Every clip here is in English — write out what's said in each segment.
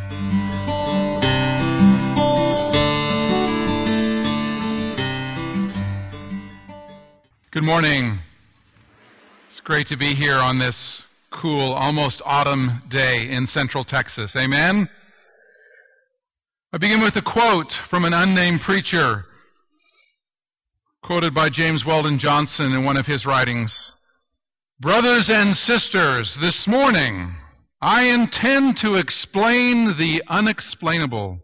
Good morning. It's great to be here on this cool, almost autumn day in Central Texas. Amen? I begin with a quote from an unnamed preacher, quoted by James Weldon Johnson in one of his writings. Brothers and sisters, this morning I intend to explain the unexplainable,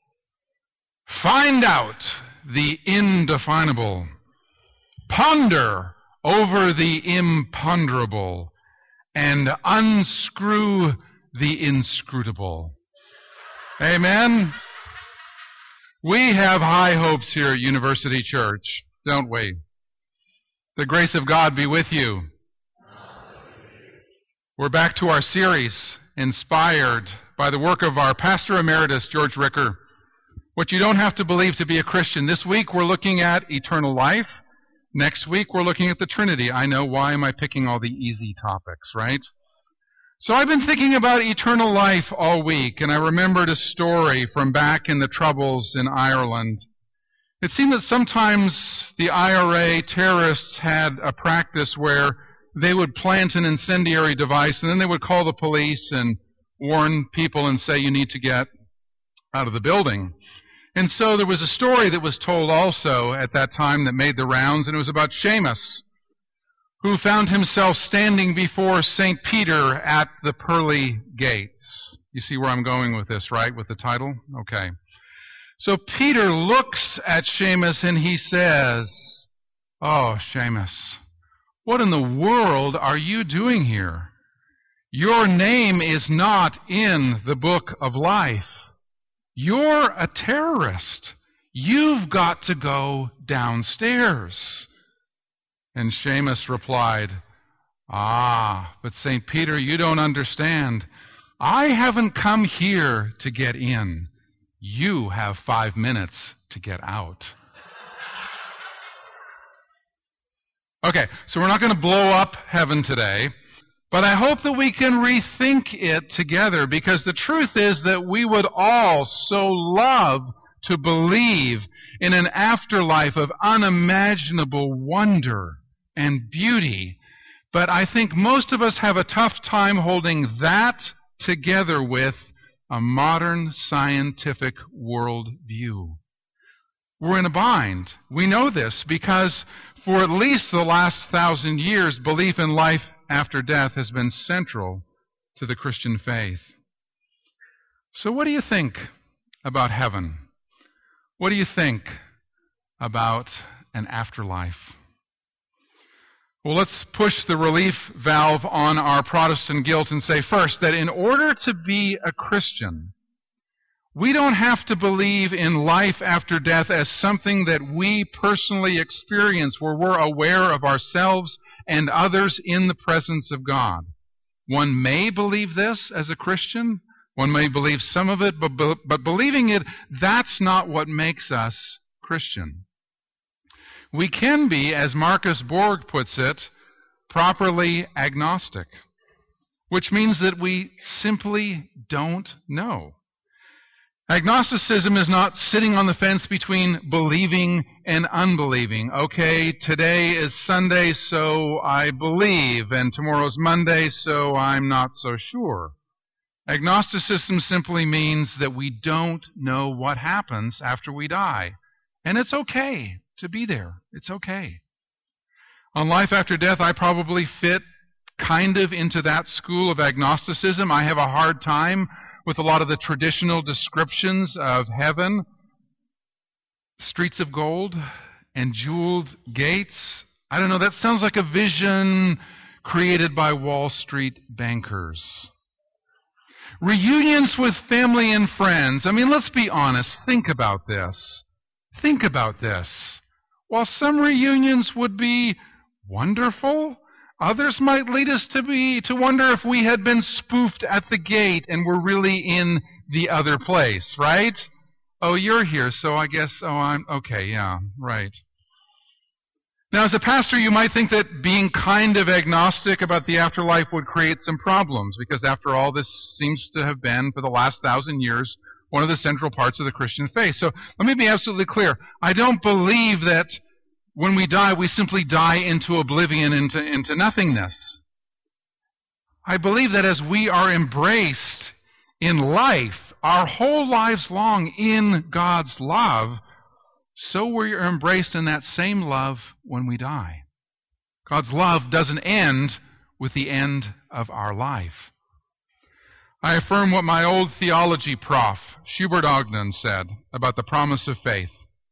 find out the indefinable, ponder over the imponderable, and unscrew the inscrutable. Amen? We have high hopes here at University Church, don't we? The grace of God be with you. We're back to our series, inspired by the work of our Pastor Emeritus, George Ricker. What you don't have to believe to be a Christian. This week we're looking at eternal life. Next week, we're looking at the Trinity. I know, why am I picking all the easy topics, right? So I've been thinking about eternal life all week, and I remembered a story from back in the Troubles in Ireland. It seemed that sometimes the IRA terrorists had a practice where they would plant an incendiary device, and then they would call the police and warn people and say, you need to get out of the building. And so there was a story that was told also at that time that made the rounds, and it was about Seamus, who found himself standing before St. Peter at the pearly gates. You see where I'm going with this, right, with the title? Okay. So Peter looks at Seamus and he says, "Oh, Seamus, what in the world are you doing here? Your name is not in the book of life. You're a terrorist. You've got to go downstairs." And Seamus replied, but St. Peter, you don't understand. I haven't come here to get in. You have 5 minutes to get out. Okay, so we're not going to blow up heaven today. But I hope that we can rethink it together, because the truth is that we would all so love to believe in an afterlife of unimaginable wonder and beauty. But I think most of us have a tough time holding that together with a modern scientific worldview. We're in a bind. We know this because for at least the last 1,000 years, belief in life after death has been central to the Christian faith. So what do you think about heaven? What do you think about an afterlife? Well, let's push the relief valve on our Protestant guilt and say first that in order to be a Christian, we don't have to believe in life after death as something that we personally experience, where we're aware of ourselves and others in the presence of God. One may believe this as a Christian. One may believe some of it, but believing it, that's not what makes us Christian. We can be, as Marcus Borg puts it, properly agnostic, which means that we simply don't know. Agnosticism is not sitting on the fence between believing and unbelieving. Okay, today is Sunday, so I believe, and tomorrow's Monday, so I'm not so sure. Agnosticism simply means that we don't know what happens after we die. And it's okay to be there. It's okay. On life after death, I probably fit kind of into that school of agnosticism. I have a hard time with a lot of the traditional descriptions of heaven. Streets of gold and jeweled gates. I don't know, that sounds like a vision created by Wall Street bankers. Reunions with family and friends. I mean, let's be honest. Think about this. Think about this. While some reunions would be wonderful, others might lead us to wonder if we had been spoofed at the gate and were really in the other place, right? Oh, you're here, so I guess, I'm okay, yeah, right. Now, as a pastor, you might think that being kind of agnostic about the afterlife would create some problems, because after all, this seems to have been, for the last 1,000 years, one of the central parts of the Christian faith. So let me be absolutely clear. I don't believe that when we die, we simply die into oblivion, into nothingness. I believe that as we are embraced in life, our whole lives long in God's love, so we are embraced in that same love when we die. God's love doesn't end with the end of our life. I affirm what my old theology prof, Schubert Ogden, said about the promise of faith.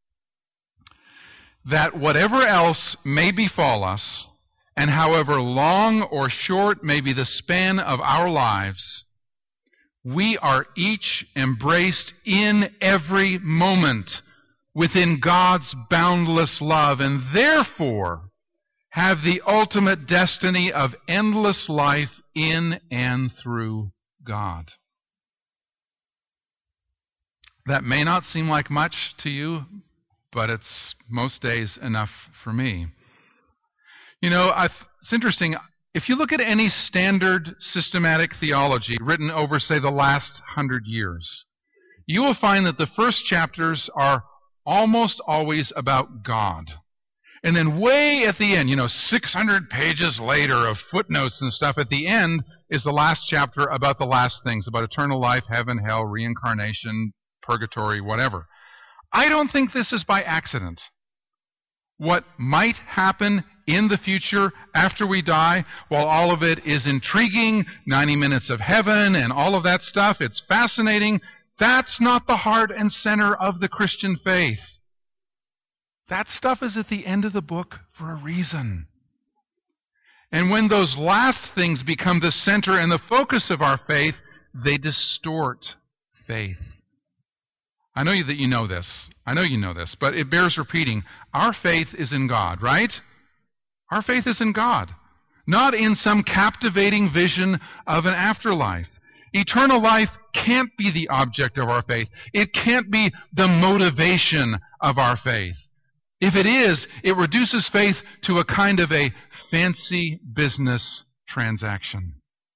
That whatever else may befall us, and however long or short may be the span of our lives, we are each embraced in every moment within God's boundless love, and therefore have the ultimate destiny of endless life in and through God. That may not seem like much to you, but it's most days enough for me. You know, it's interesting. If you look at any standard systematic theology written over, say, the last 100 years, you will find that the first chapters are almost always about God. And then way at the end, 600 pages later of footnotes and stuff, at the end is the last chapter about the last things, about eternal life, heaven, hell, reincarnation, purgatory, whatever. I don't think this is by accident. What might happen in the future after we die, while all of it is intriguing, 90 minutes of heaven and all of that stuff, it's fascinating, that's not the heart and center of the Christian faith. That stuff is at the end of the book for a reason. And when those last things become the center and the focus of our faith, they distort faith. I know that you know this. I know you know this, but it bears repeating. Our faith is in God, right? Our faith is in God, not in some captivating vision of an afterlife. Eternal life can't be the object of our faith. It can't be the motivation of our faith. If it is, it reduces faith to a kind of a fancy business transaction.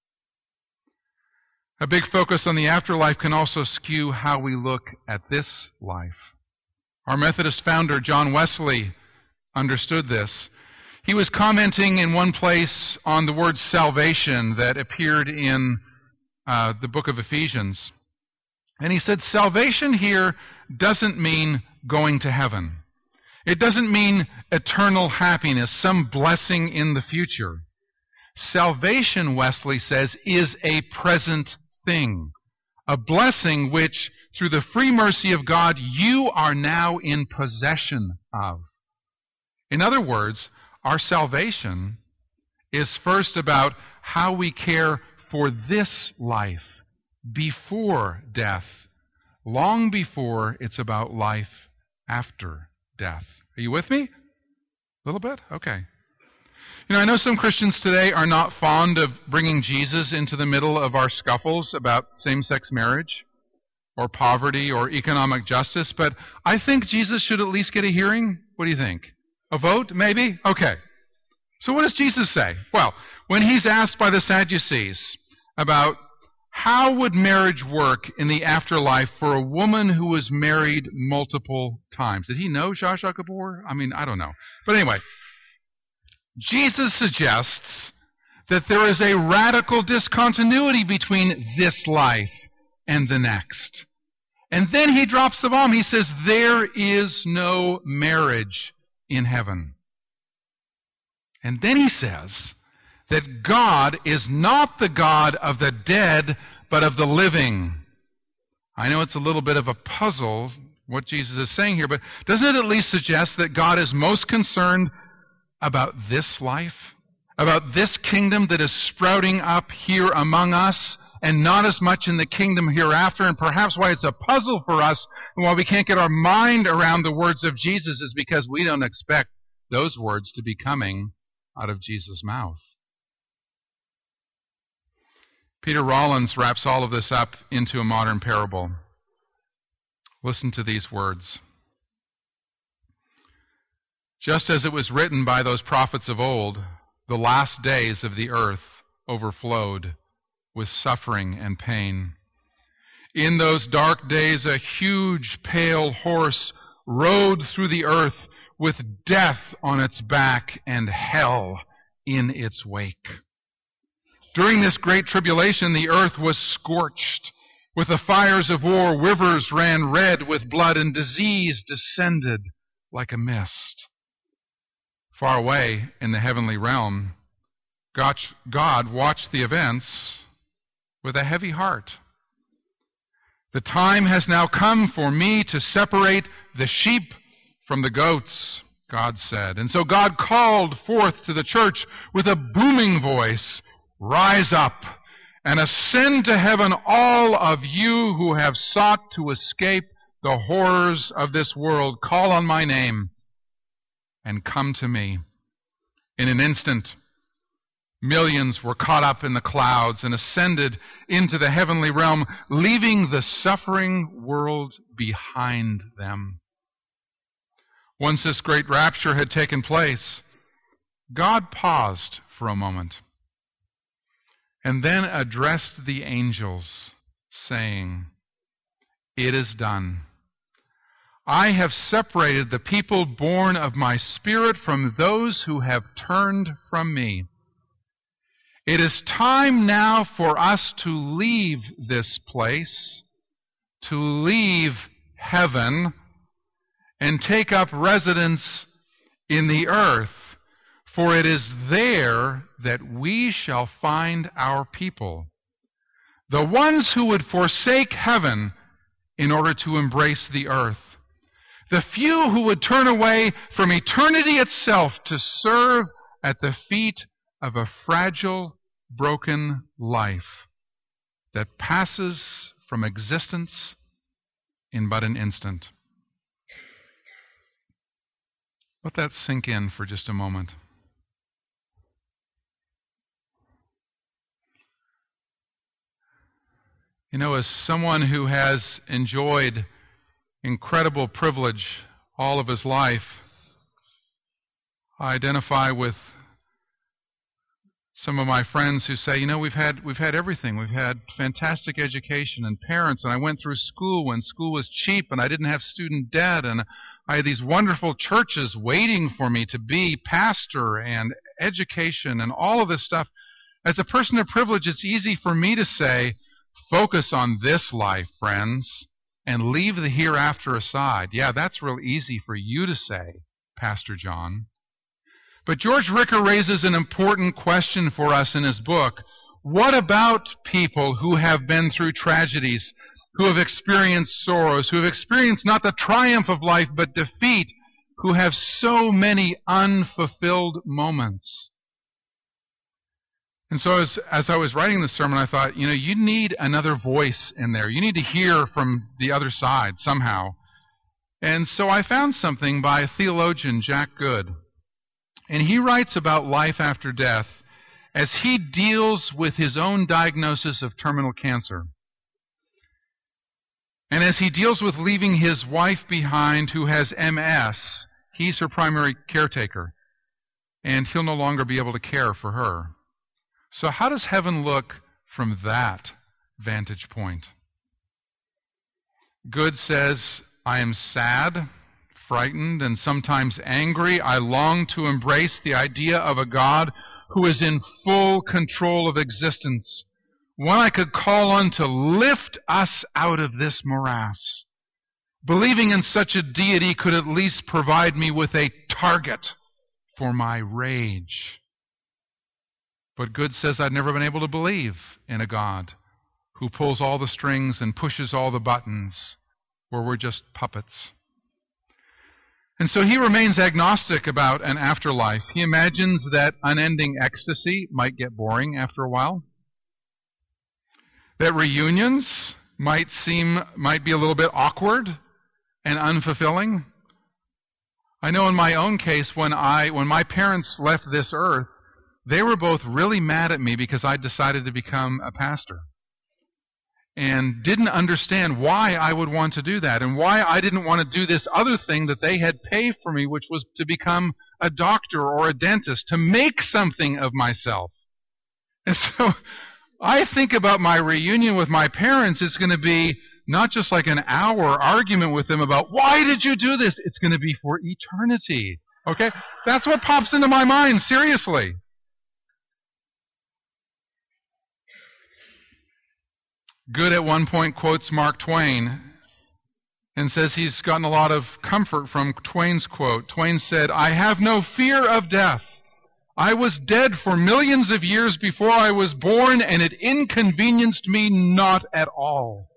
A big focus on the afterlife can also skew how we look at this life. Our Methodist founder, John Wesley, understood this. He was commenting in one place on the word salvation that appeared in the book of Ephesians. And he said, salvation here doesn't mean going to heaven. It doesn't mean eternal happiness, some blessing in the future. Salvation, Wesley says, is a present thing, a blessing which, through the free mercy of God, you are now in possession of. In other words, our salvation is first about how we care for this life before death, long before it's about life after death. Are you with me? A little bit? Okay. I know some Christians today are not fond of bringing Jesus into the middle of our scuffles about same-sex marriage or poverty or economic justice, but I think Jesus should at least get a hearing. What do you think? A vote, maybe? Okay. So what does Jesus say? Well, when he's asked by the Sadducees about how would marriage work in the afterlife for a woman who was married multiple times? Did he know Zsa Zsa Gabor? I don't know. But anyway, Jesus suggests that there is a radical discontinuity between this life and the next. And then he drops the bomb. He says, there is no marriage in heaven. And then he says that God is not the God of the dead, but of the living. I know it's a little bit of a puzzle, what Jesus is saying here, but doesn't it at least suggest that God is most concerned about this life, about this kingdom that is sprouting up here among us, and not as much in the kingdom hereafter, and perhaps why it's a puzzle for us, and why we can't get our mind around the words of Jesus is because we don't expect those words to be coming out of Jesus' mouth. Peter Rollins wraps all of this up into a modern parable. Listen to these words. Just as it was written by those prophets of old, the last days of the earth overflowed with suffering and pain. In those dark days, a huge pale horse rode through the earth with death on its back and hell in its wake. During this great tribulation, the earth was scorched. With the fires of war, rivers ran red with blood, and disease descended like a mist. Far away in the heavenly realm, God watched the events with a heavy heart. The time has now come for me to separate the sheep from the goats, God said. And so God called forth to the church with a booming voice, "Rise up and ascend to heaven, all of you who have sought to escape the horrors of this world. Call on my name and come to me." In an instant, millions were caught up in the clouds and ascended into the heavenly realm, leaving the suffering world behind them. Once this great rapture had taken place, God paused for a moment and then addressed the angels, saying, "It is done. I have separated the people born of my Spirit from those who have turned from me. It is time now for us to leave this place, to leave heaven, and take up residence in the earth, for it is there that we shall find our people, the ones who would forsake heaven in order to embrace the earth, the few who would turn away from eternity itself to serve at the feet of a fragile, broken life that passes from existence in but an instant." Let that sink in for just a moment. You know, as someone who has enjoyed incredible privilege all of his life, I identify with some of my friends who say, you know, we've had everything. We've had fantastic education and parents, and I went through school when school was cheap and I didn't have student debt, and I had these wonderful churches waiting for me to be pastor and education and all of this stuff. As a person of privilege, it's easy for me to say, focus on this life, friends, and leave the hereafter aside. Yeah, that's real easy for you to say, Pastor John. But George Ricker raises an important question for us in his book. What about people who have been through tragedies, who have experienced sorrows, who have experienced not the triumph of life, but defeat, who have so many unfulfilled moments? And so as I was writing this sermon, I thought, you know, you need another voice in there. You need to hear from the other side somehow. And so I found something by theologian Jack Good. And he writes about life after death as he deals with his own diagnosis of terminal cancer. And as he deals with leaving his wife behind who has MS, he's her primary caretaker, and he'll no longer be able to care for her. So how does heaven look from that vantage point? Good says, I am sad, frightened, and sometimes angry. I long to embrace the idea of a God who is in full control of existence, one I could call on to lift us out of this morass. Believing in such a deity could at least provide me with a target for my rage. But Good says I'd never been able to believe in a God who pulls all the strings and pushes all the buttons, where we're just puppets. And so he remains agnostic about an afterlife. He imagines that unending ecstasy might get boring after a while, that reunions might be a little bit awkward and unfulfilling. I know in my own case, when my parents left this earth, they were both really mad at me because I decided to become a pastor. and didn't understand why I would want to do that and why I didn't want to do this other thing that they had paid for me, which was to become a doctor or a dentist, to make something of myself. And so I think about my reunion with my parents. It's going to be not just like an hour argument with them about, why did you do this? It's going to be for eternity. Okay? That's what pops into my mind, seriously. Good at one point quotes Mark Twain and says he's gotten a lot of comfort from Twain's quote. Twain said, "I have no fear of death. I was dead for millions of years before I was born, and it inconvenienced me not at all."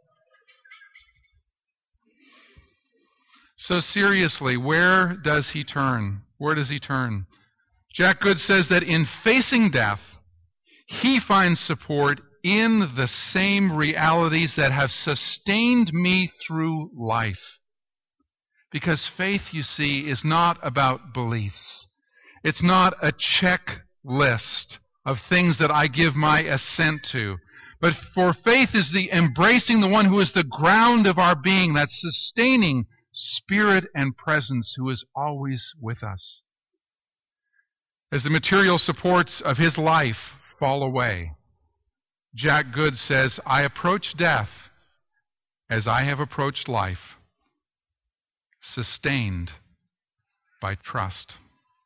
So seriously, where does he turn? Where does he turn? Jack Good says that in facing death, he finds support in the same realities that have sustained me through life. Because faith, you see, is not about beliefs. It's not a checklist of things that I give my assent to. But for faith is the embracing the one who is the ground of our being, that sustaining spirit and presence who is always with us. As the material supports of his life fall away, Jack Good says, I approach death as I have approached life, sustained by trust.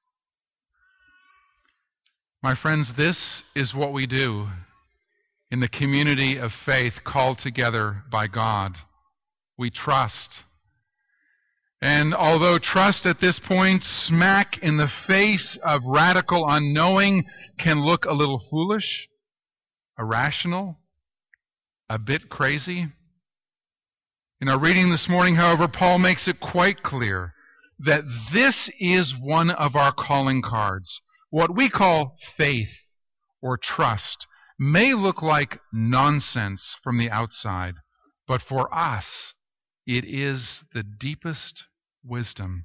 My friends, this is what we do in the community of faith called together by God. We trust. And although trust at this point, smack in the face of radical unknowing, can look a little foolish, irrational, a bit crazy. In our reading this morning, however, Paul makes it quite clear that this is one of our calling cards. What we call faith or trust may look like nonsense from the outside, but for us, it is the deepest wisdom.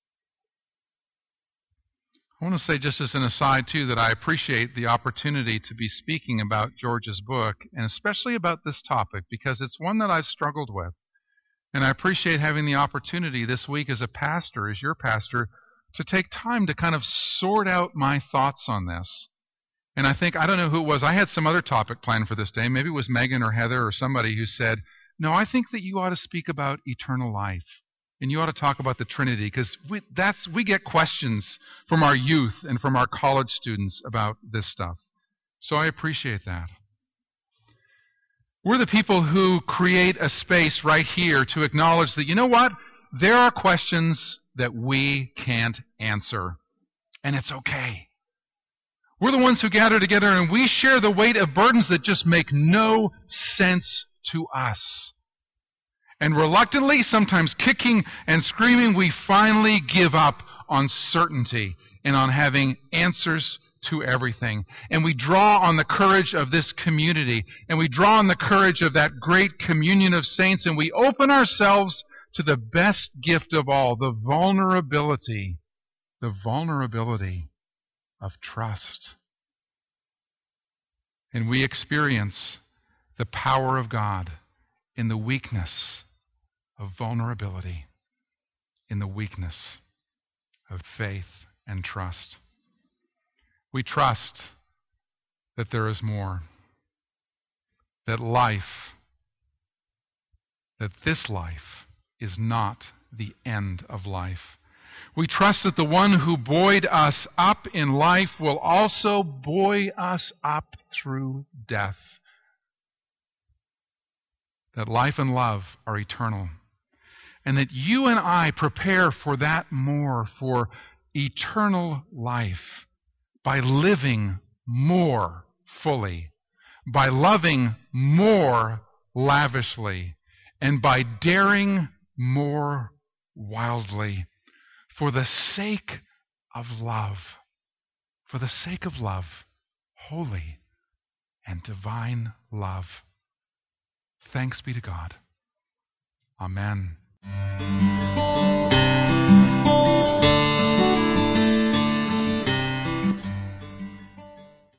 I want to say just as an aside, too, that I appreciate the opportunity to be speaking about George's book, and especially about this topic, because it's one that I've struggled with. And I appreciate having the opportunity this week as a pastor, as your pastor, to take time to kind of sort out my thoughts on this. And I think, I don't know who it was, I had some other topic planned for this day. Maybe it was Megan or Heather or somebody who said, no, I think that you ought to speak about eternal life. And you ought to talk about the Trinity, because we get questions from our youth and from our college students about this stuff. So I appreciate that. We're the people who create a space right here to acknowledge that, you know what? There are questions that we can't answer. And it's okay. We're the ones who gather together and we share the weight of burdens that just make no sense to us. And reluctantly, sometimes kicking and screaming, we finally give up on certainty and on having answers to everything. And we draw on the courage of this community, and we draw on the courage of that great communion of saints, and we open ourselves to the best gift of all, the vulnerability of trust. And we experience the power of God in the weakness of vulnerability, in the weakness of faith and trust. We trust that there is more, that this life is not the end of life. We trust that the one who buoyed us up in life will also buoy us up through death. That life and love are eternal. And that you and I prepare for that more, for eternal life, by living more fully, by loving more lavishly, and by daring more wildly, for the sake of love, holy and divine love. Thanks be to God. Amen.